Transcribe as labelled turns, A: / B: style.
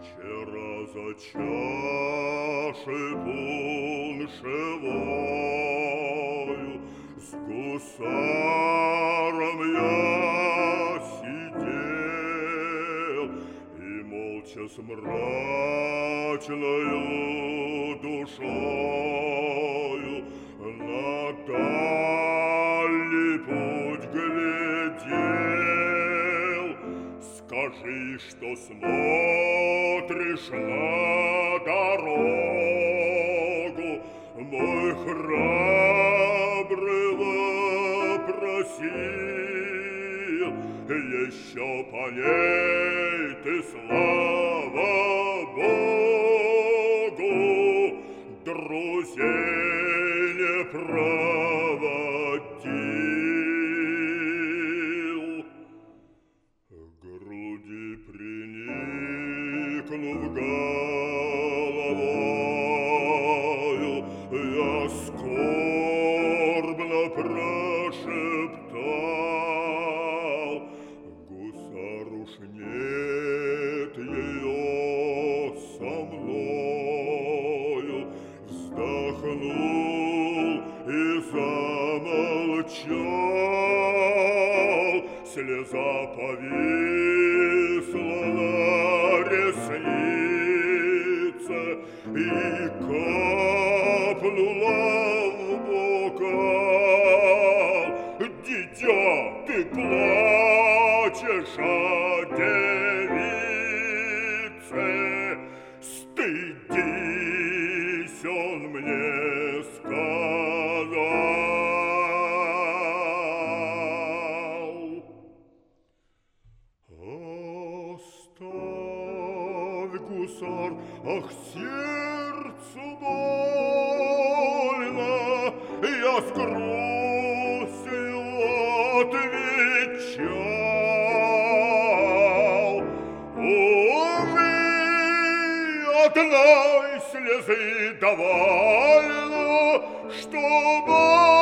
A: Вчера за чашей пуншевою с гусаром я сидел и молча с мрачною душою на дальний путь глядел. Скажи, что смотришь на дорогу, мой храбрый вопросил. Еще по ней ты, слава Богу, друзей не проводил. Груди приникнув головою, я скорбно прошептал: гусар, уж нет ее со мною. Вздохнул и замолчал, слеза повисла на реснице и капнула в бокал. Дитя, ты плачешь о девице, стыдись, он мне сказал. Оставь, гусар, ах, сердцу больно, я с грустью отвечал. Увы, одной слезы довольно, чтобы